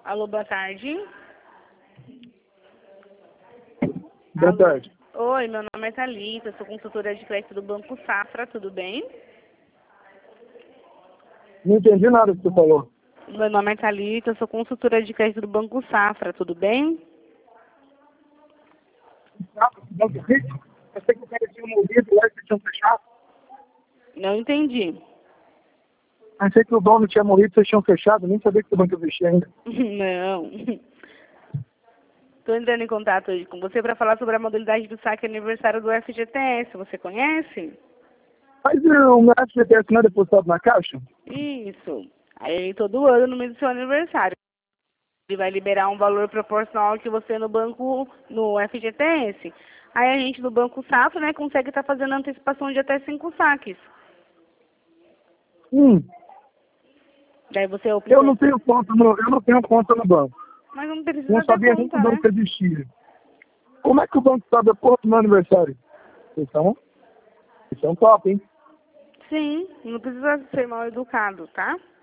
Alô, boa tarde. Boa Alô. tarde. Oi, meu nome é Thalita, sou consultora de crédito do Banco Safra, tudo bem? Não entendi nada que você falou. Meu nome é Thalita, sou consultora de crédito do Banco Safra, tudo bem? Banco Fit? Eu sei que o cara tinha morrido lá e vocês tinham fechado. Não entendi. Achei que o dono tinha morrido e vocês tinham fechado. Nem sabia que o banco existia ainda. Não. Estou entrando em contato hoje com você para falar sobre a modalidade do saque aniversário do FGTS. Você conhece? Mas o meu FGTS não é depositado na caixa? Isso. Aí todo ano, no mês do seu aniversário, ele vai liberar um valor proporcional ao que você no banco, no FGTS. Aí a gente do Banco Safra, né, consegue estar fazendo antecipação de até 5 saques. Daí você opta. Eu não tenho conta no banco. Mas não precisa Não ter sabia nem que conta, o né? banco existia. Como é que o banco sabe a porra do meu aniversário? Vocês são top, hein? Sim, não precisa ser mal educado, tá?